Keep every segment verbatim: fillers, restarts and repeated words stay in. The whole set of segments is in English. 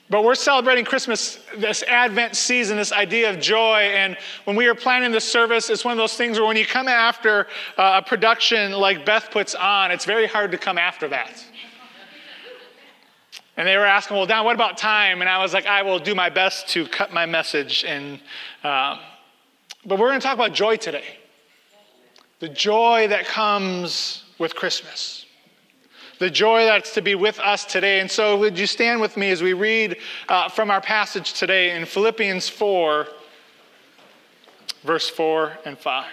But we're celebrating Christmas, this Advent season, this idea of joy. And when we were planning this service, it's one of those things where when you come after uh, a production like Beth puts on, it's very hard to come after that. And they were asking, well, Don, what about time? And I was like, I will do my best to cut my message. And uh, but we're going to talk about joy today. The joy that comes with Christmas. The joy that's to be with us today. And so would you stand with me as we read uh, from our passage today in Philippians four, verse four and five.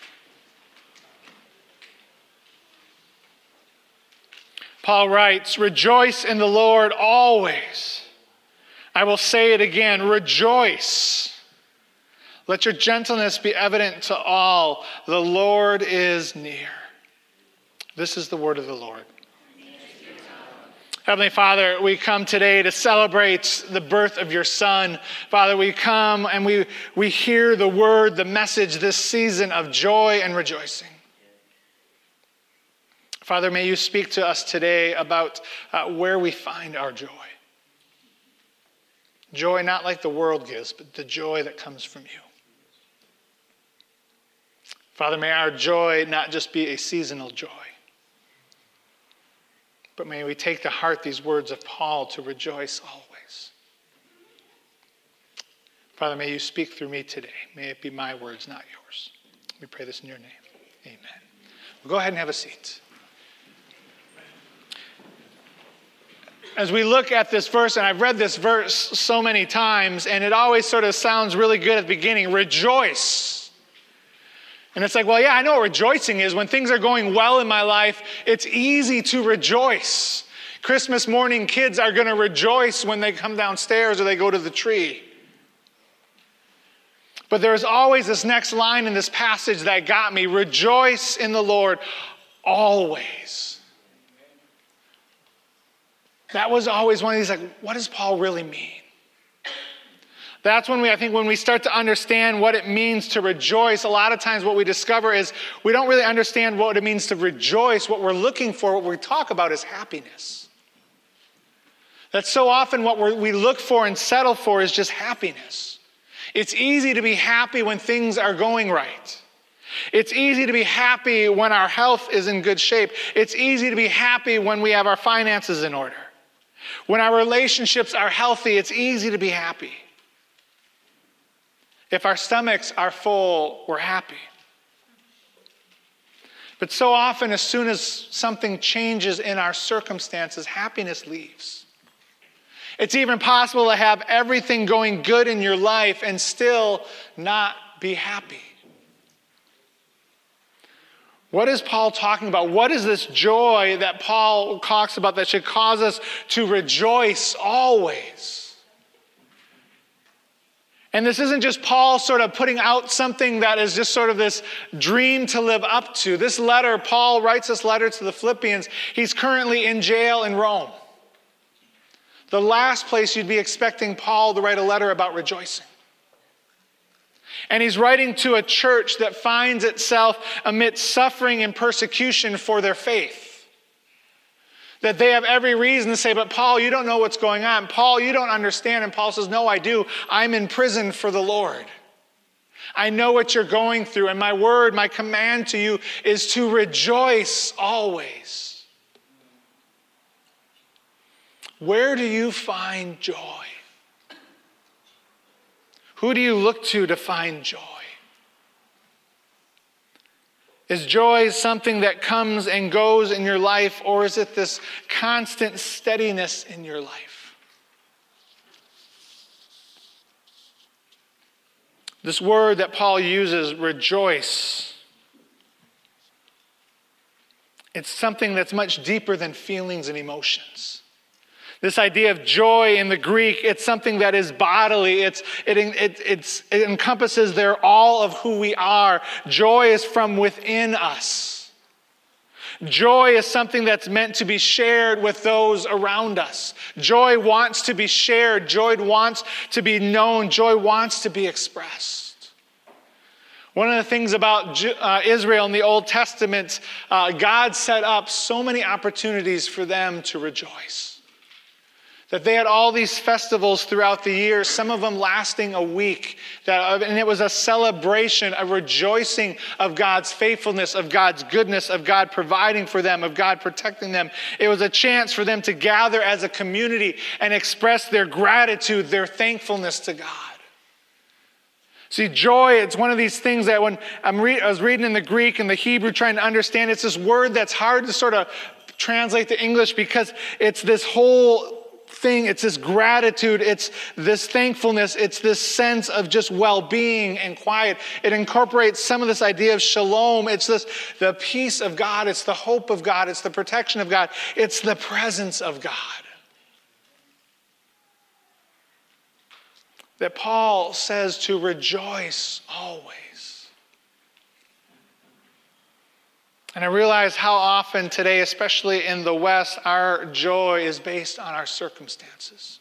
Paul writes, "Rejoice in the Lord always. I will say it again, rejoice. Let your gentleness be evident to all. The Lord is near." This is the word of the Lord. Heavenly Father, we come today to celebrate the birth of your Son. Father, we come and we, we hear the word, the message, this season of joy and rejoicing. Father, may you speak to us today about uh, where we find our joy. Joy not like the world gives, but the joy that comes from you. Father, may our joy not just be a seasonal joy, but may we take to heart these words of Paul to rejoice always. Father, may you speak through me today. May it be my words, not yours. We pray this in your name. Amen. Well, go ahead and have a seat. As we look at this verse, and I've read this verse so many times, and it always sort of sounds really good at the beginning, rejoice. And it's like, well, yeah, I know what rejoicing is. When things are going well in my life, it's easy to rejoice. Christmas morning, kids are going to rejoice when they come downstairs or they go to the tree. But there's always this next line in this passage that got me. Rejoice in the Lord always. That was always one of these, like, what does Paul really mean? That's when we, I think, when we start to understand what it means to rejoice, a lot of times what we discover is we don't really understand what it means to rejoice. What we're looking for, what we talk about is happiness. That's so often what we're, we look for and settle for is just happiness. It's easy to be happy when things are going right. It's easy to be happy when our health is in good shape. It's easy to be happy when we have our finances in order. When our relationships are healthy, it's easy to be happy. If our stomachs are full, we're happy. But so often, as soon as something changes in our circumstances, happiness leaves. It's even possible to have everything going good in your life and still not be happy. What is Paul talking about? What is this joy that Paul talks about that should cause us to rejoice always? And this isn't just Paul sort of putting out something that is just sort of this dream to live up to. This letter, Paul writes this letter to the Philippians. He's currently in jail in Rome. The last place you'd be expecting Paul to write a letter about rejoicing. And he's writing to a church that finds itself amidst suffering and persecution for their faith. That they have every reason to say, but Paul, you don't know what's going on. Paul, you don't understand. And Paul says, no, I do. I'm in prison for the Lord. I know what you're going through. And my word, my command to you is to rejoice always. Where do you find joy? Who do you look to to find joy? Is joy something that comes and goes in your life, or is it this constant steadiness in your life? This word that Paul uses, rejoice, it's something that's much deeper than feelings and emotions. This idea of joy in the Greek, it's something that is bodily. It's, it, it, it's, it encompasses there all of who we are. Joy is from within us. Joy is something that's meant to be shared with those around us. Joy wants to be shared. Joy wants to be known. Joy wants to be expressed. One of the things about uh, Israel in the Old Testament, uh, God set up so many opportunities for them to rejoice. That they had all these festivals throughout the year, some of them lasting a week. That, and it was a celebration, a rejoicing of God's faithfulness, of God's goodness, of God providing for them, of God protecting them. It was a chance for them to gather as a community and express their gratitude, their thankfulness to God. See, joy, it's one of these things that when I'm re- I was reading in the Greek and the Hebrew trying to understand, it's this word that's hard to sort of translate to English because it's this whole thing, it's this gratitude, it's this thankfulness, it's this sense of just well-being and quiet. It incorporates some of this idea of shalom. It's this the peace of God, it's the hope of God, it's the protection of God, it's the presence of God. That Paul says to rejoice always. And I realize how often today, especially in the West, our joy is based on our circumstances.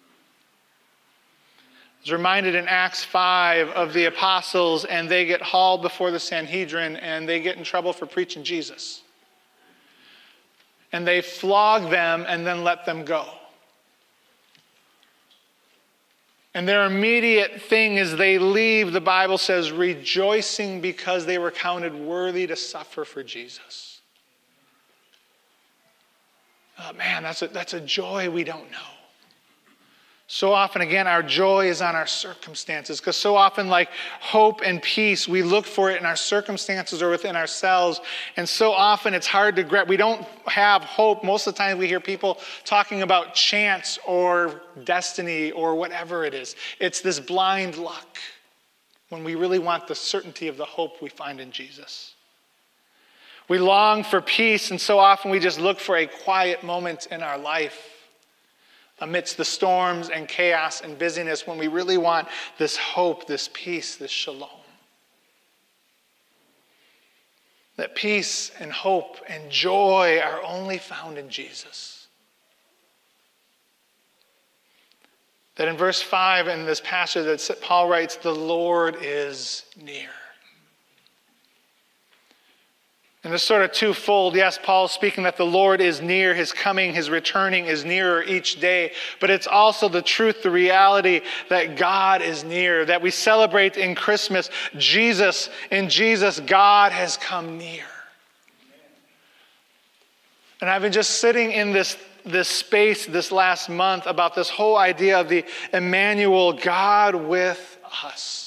I was reminded in Acts five of the apostles, and they get hauled before the Sanhedrin, and they get in trouble for preaching Jesus. And they flog them and then let them go. And their immediate thing as they leave, the Bible says, rejoicing because they were counted worthy to suffer for Jesus. Oh, man, that's a, that's a joy we don't know. So often, again, our joy is on our circumstances, because so often, like hope and peace, we look for it in our circumstances or within ourselves. And so often it's hard to grab. We don't have hope. Most of the time we hear people talking about chance or destiny or whatever it is. It's this blind luck when we really want the certainty of the hope we find in Jesus. We long for peace, and so often we just look for a quiet moment in our life amidst the storms and chaos and busyness, when we really want this hope, this peace, this shalom. That peace and hope and joy are only found in Jesus. That in verse five in this passage that Paul writes, the Lord is near. And it's sort of twofold. Yes, Paul's speaking that the Lord is near, his coming, his returning is nearer each day. But it's also the truth, the reality that God is near, that we celebrate in Christmas. Jesus, in Jesus, God has come near. And I've been just sitting in this, this space this last month about this whole idea of the Emmanuel, God with us.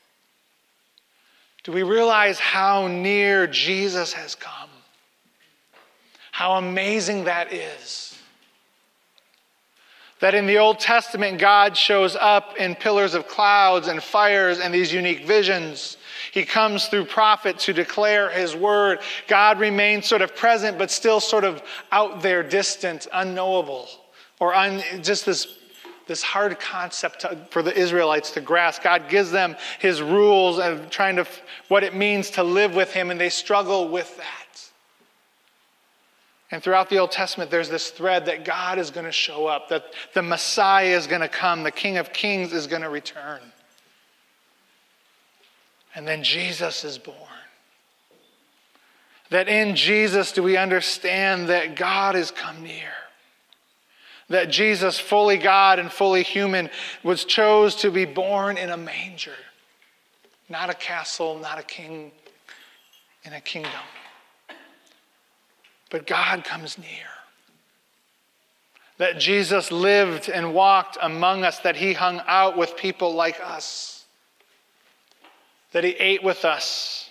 Do we realize how near Jesus has come? How amazing that is. That in the Old Testament, God shows up in pillars of clouds and fires and these unique visions. He comes through prophets to declare his word. God remains sort of present, but still sort of out there, distant, unknowable, or un, just this This hard concept to, for the Israelites to grasp. God gives them his rules and trying to, what it means to live with him, and they struggle with that. And throughout the Old Testament, there's this thread that God is going to show up, that the Messiah is going to come, the King of Kings is going to return. And then Jesus is born. That in Jesus do we understand that God has come near. That Jesus, fully God and fully human, was chose to be born in a manger. Not a castle, not a king in a kingdom. But God comes near. That Jesus lived and walked among us, that he hung out with people like us. That he ate with us.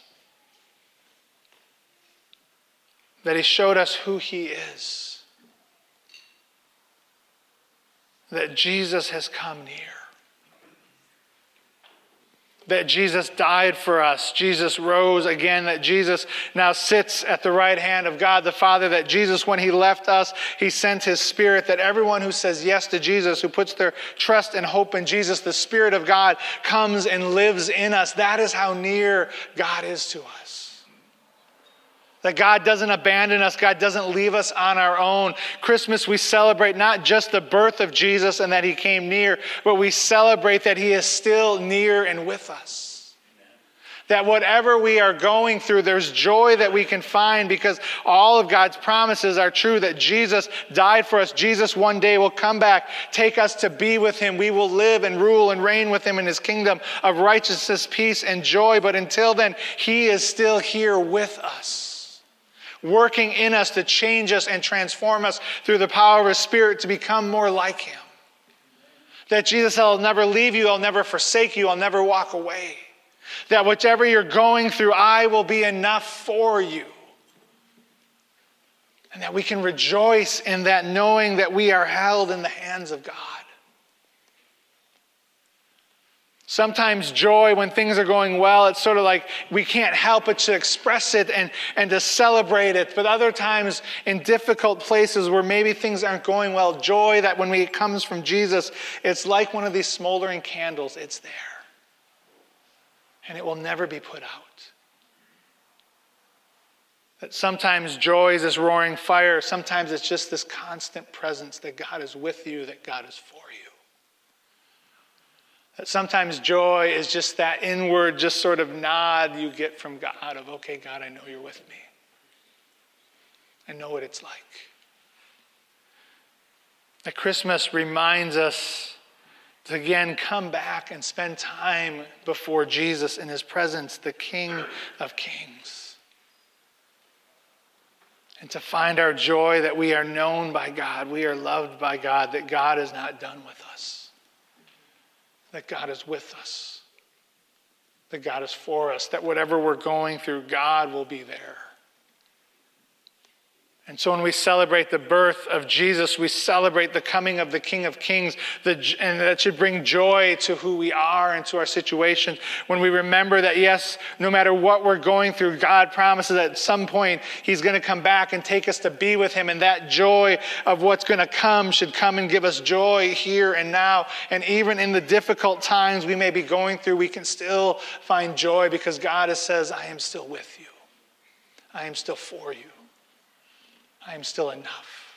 That he showed us who he is. That Jesus has come near. That Jesus died for us. Jesus rose again. That Jesus now sits at the right hand of God the Father. That Jesus, when he left us, he sent his Spirit. That everyone who says yes to Jesus, who puts their trust and hope in Jesus, the Spirit of God comes and lives in us. That is how near God is to us. That God doesn't abandon us. God doesn't leave us on our own. Christmas, we celebrate not just the birth of Jesus and that he came near, but we celebrate that he is still near and with us. That whatever we are going through, there's joy that we can find because all of God's promises are true, that Jesus died for us. Jesus one day will come back, take us to be with him. We will live and rule and reign with him in his kingdom of righteousness, peace, and joy. But until then, he is still here with us, working in us to change us and transform us through the power of his Spirit to become more like him. That Jesus said, I'll never leave you, I'll never forsake you, I'll never walk away. That whichever you're going through, I will be enough for you. And that we can rejoice in that, knowing that we are held in the hands of God. Sometimes joy, when things are going well, it's sort of like we can't help but to express it and, and to celebrate it. But other times in difficult places where maybe things aren't going well, joy that when it comes from Jesus, it's like one of these smoldering candles. It's there. And it will never be put out. That sometimes joy is this roaring fire. Sometimes it's just this constant presence that God is with you, that God is for you. That sometimes joy is just that inward, just sort of nod you get from God of, okay, God, I know you're with me. I know what it's like. That Christmas reminds us to again come back and spend time before Jesus in his presence, the King of Kings. And to find our joy that we are known by God, we are loved by God, that God is not done with us. That God is with us. That God is for us. That whatever we're going through, God will be there. And so when we celebrate the birth of Jesus, we celebrate the coming of the King of Kings, the, and that should bring joy to who we are and to our situations. When we remember that, yes, no matter what we're going through, God promises that at some point he's going to come back and take us to be with him. And that joy of what's going to come should come and give us joy here and now. And even in the difficult times we may be going through, we can still find joy because God says, I am still with you. I am still for you. I am still enough.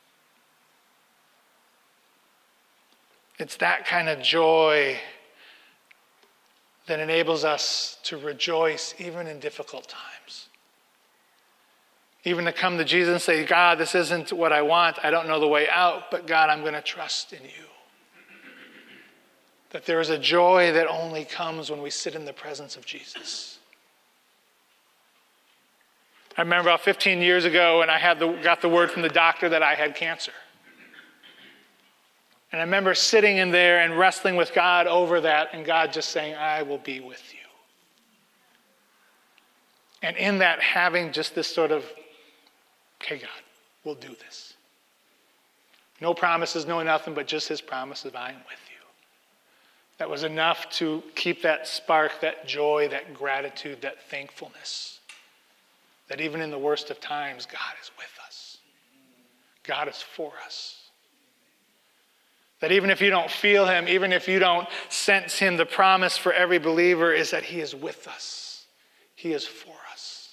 It's that kind of joy that enables us to rejoice even in difficult times. Even to come to Jesus and say, God, this isn't what I want. I don't know the way out, but God, I'm going to trust in you. That there is a joy that only comes when we sit in the presence of Jesus. I remember about fifteen years ago when I had the, got the word from the doctor that I had cancer. And I remember sitting in there and wrestling with God over that, and God just saying, I will be with you. And in that, having just this sort of, okay, God, we'll do this. No promises, no nothing, but just his promise of I am with you. That was enough to keep that spark, that joy, that gratitude, that thankfulness. That even in the worst of times, God is with us. God is for us. That even if you don't feel him, even if you don't sense him, the promise for every believer is that he is with us. He is for us.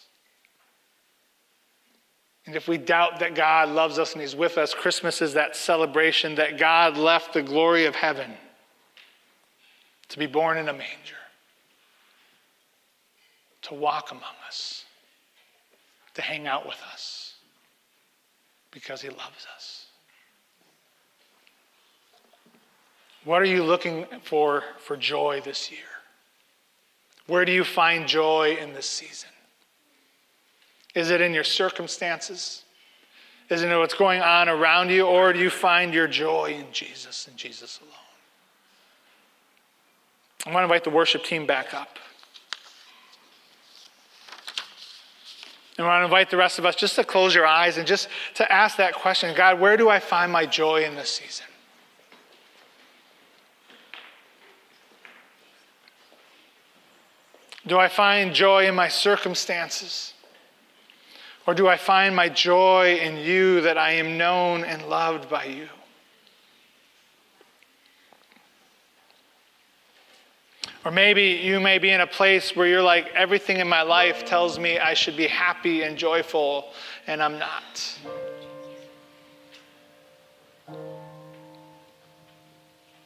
And if we doubt that God loves us and he's with us, Christmas is that celebration that God left the glory of heaven to be born in a manger, to walk among us, to hang out with us because he loves us. What are you looking for for joy this year? Where do you find joy in this season? Is it in your circumstances? Is it in what's going on around you? Or do you find your joy in Jesus and Jesus alone? I want to invite the worship team back up. And I want to invite the rest of us just to close your eyes and just to ask that question, God, where do I find my joy in this season? Do I find joy in my circumstances? Or do I find my joy in you, that I am known and loved by you? Or maybe you may be in a place where you're like, everything in my life tells me I should be happy and joyful, and I'm not.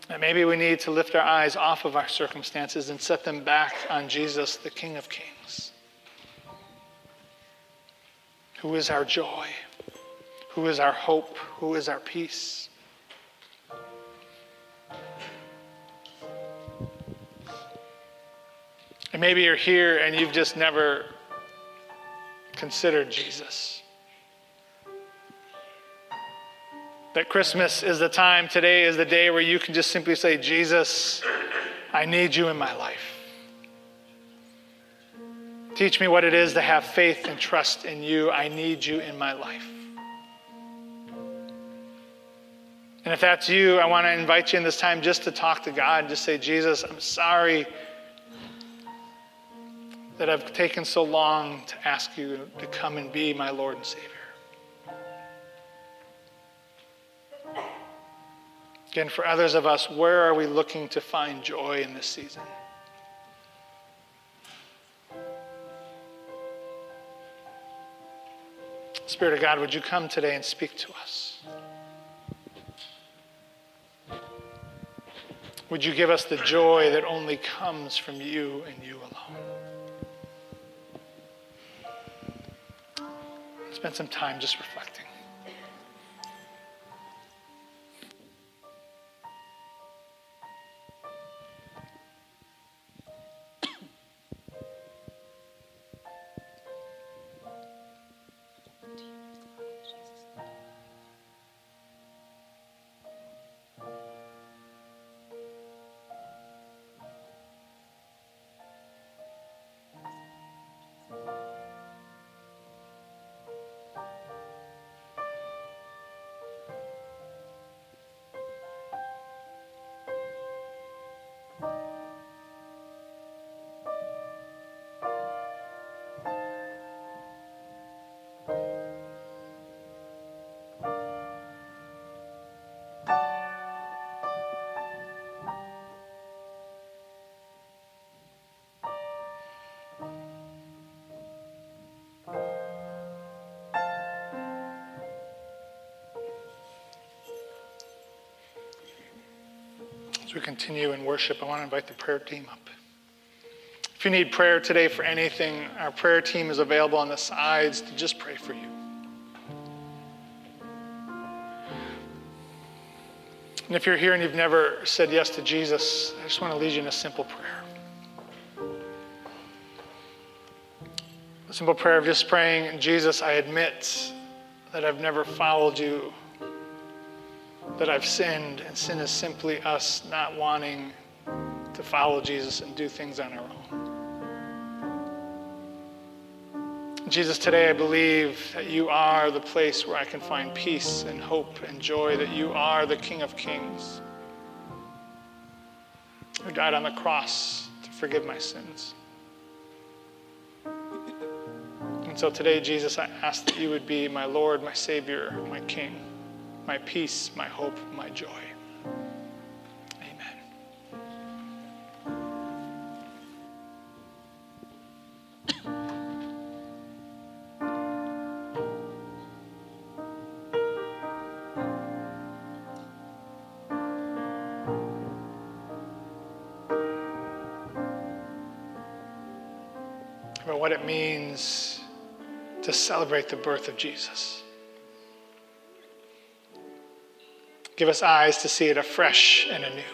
And maybe we need to lift our eyes off of our circumstances and set them back on Jesus, the King of Kings, who is our joy, who is our hope, who is our peace. And maybe you're here and you've just never considered Jesus. That Christmas is the time, today is the day where you can just simply say, Jesus, I need you in my life. Teach me what it is to have faith and trust in you. I need you in my life. And if that's you, I want to invite you in this time just to talk to God and just say, Jesus, I'm sorry that I've taken so long to ask you to come and be my Lord and Savior. Again, for others of us, where are we looking to find joy in this season? Spirit of God, would you come today and speak to us? Would you give us the joy that only comes from you and you alone? Spend some time just reflecting. As we continue in worship, I want to invite the prayer team up. If you need prayer today for anything, our prayer team is available on the sides to just pray for you. And if you're here and you've never said yes to Jesus, I just want to lead you in a simple prayer. A simple prayer of just praying, Jesus, I admit that I've never followed you, that I've sinned, and sin is simply us not wanting to follow Jesus and do things on our own. Jesus, today I believe that you are the place where I can find peace and hope and joy, that you are the King of Kings who died on the cross to forgive my sins. And so today, Jesus, I ask that you would be my Lord, my Savior, my King, my peace, my hope, my joy. Amen. About what it means to celebrate the birth of Jesus. Give us eyes to see it afresh and anew.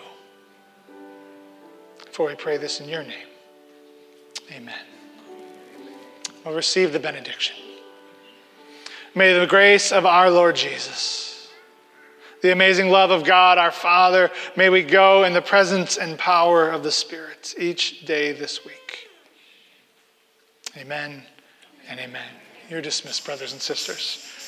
For we pray this in your name. Amen. We'll receive the benediction. May the grace of our Lord Jesus, the amazing love of God our Father, may we go in the presence and power of the Spirit each day this week. Amen and amen. You're dismissed, brothers and sisters.